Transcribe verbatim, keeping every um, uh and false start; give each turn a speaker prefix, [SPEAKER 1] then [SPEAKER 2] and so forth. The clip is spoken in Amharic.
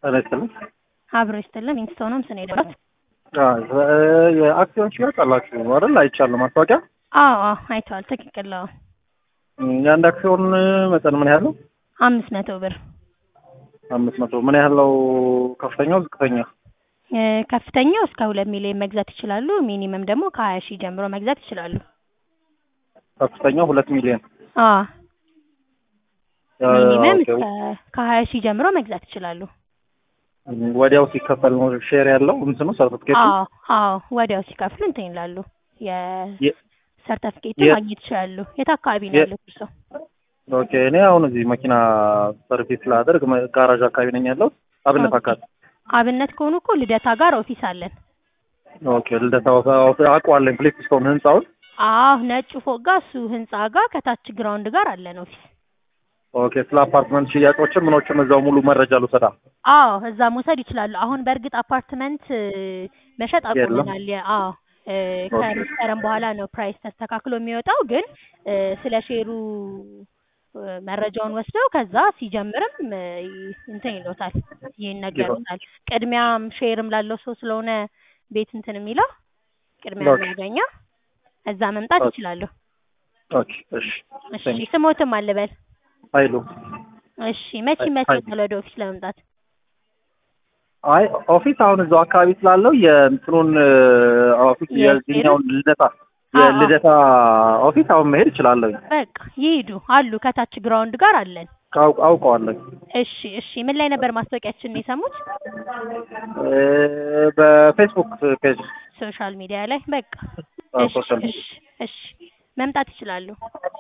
[SPEAKER 1] አለተለ
[SPEAKER 2] አብሮ ይስተለም ኢንስቶንም ስኔ ደረስ
[SPEAKER 1] አዎ የአክሲዮን ሽያጭ አላችሁ አይደል? አይቻለሁ ማስታወቂያ።
[SPEAKER 2] አዎ አዎ አይቷል። ትክክል ነው።
[SPEAKER 1] የአንድ አክሲዮን መጠን ምን ያህል ነው?
[SPEAKER 2] አምስት መቶ ብር።
[SPEAKER 1] አምስት መቶ ምን ያህል ነው? ከፍተኛው ዝቅተኛ?
[SPEAKER 2] ከፍተኛው እስከ ሁለት ሚሊዮን መግዛት ይችላሉ። ሚኒመም ደግሞ ከሀያ ሺህ ጀምሮ መግዛት ይችላሉ።
[SPEAKER 1] ከፍተኛው ሁለት ሚሊዮን?
[SPEAKER 2] አዎ ሚኒመም ከሀያ ሺህ ጀምሮ መግዛት ይችላሉ።
[SPEAKER 1] ወዲያው ሲከፈል ነው ሼር ያለው እንትኑ ሰርቲፊኬት?
[SPEAKER 2] አዎ አዎ ወዲያው ሲከፍሉ እንትን ይላሉ። የሰርቲፊኬት ማግኘት ይችላሉ። የት አካባቢ ነው ያለው እርሶ?
[SPEAKER 1] ኦኬ እኔ አሁን እዚህ መኪና ሰርቪስ ላደርግ ጋራዥ አካባቢ ነኝ ያለው። አብነት አካባቢ።
[SPEAKER 2] አብነት ከሆኑ እኮ ልደታ ጋር ኦፊስ አለን።
[SPEAKER 1] ኦኬ ልደታ አውቀዋለሁ። ፍሊፕስቶን ህንጻውን?
[SPEAKER 2] አዎ ነጩ ፎቅ ጋር እሱ ህንጻ ጋር ከታች ግራውንድ ጋር አለን ኦፊስ።
[SPEAKER 1] ኦኬ ስለ አፓርትመንት ሽያጮችን ምኖችን እዛው ሙሉ መረጃ ልውሰዳ?
[SPEAKER 2] አዎ እዛ መውሰድ ይችላሉ። አሁን በእርግጥ አፓርትመንት መሸጥ አቁመናል። አዎ ከመስከረም በኋላ ነው ፕራይስ ተስተካክሎ የሚወጣው። ግን ስለ ሼሩ መረጃውን ወስደው ከዛ ሲጀምርም እንትን ይሎታል ይነገሩታል። ቅድሚያም ሼርም ላለው ሰው ስለሆነ ቤት እንትን የሚለው ቅድሚያ የሚያገኘው እዛ መምጣት ይችላሉ።
[SPEAKER 1] ኦኬ እሺ
[SPEAKER 2] እሺ ስሞትም አለበል
[SPEAKER 1] አይሉ።
[SPEAKER 2] እሺ መቼ መቼ ወደ ኦፊስ ለመምጣት?
[SPEAKER 1] አይ ኦፊስ አሁን እዛው አካባቢ ስላለው የእንትኑን ኦፊስ የዚህኛውን ልደታ የልደታ ኦፊስ አሁን መሄድ እችላለሁ።
[SPEAKER 2] በቃ ይሄዱ አሉ ከታች ግራውንድ ጋር አለን።
[SPEAKER 1] አውቀዋለሁ።
[SPEAKER 2] እሺ እሺ ምን ላይ ነበር ማስታወቂያችንን የሰሙት?
[SPEAKER 1] በፌስቡክ ፔጅ
[SPEAKER 2] ሶሻል ሚዲያ ላይ። በቃ እሺ እሺ መምጣት ይችላሉ።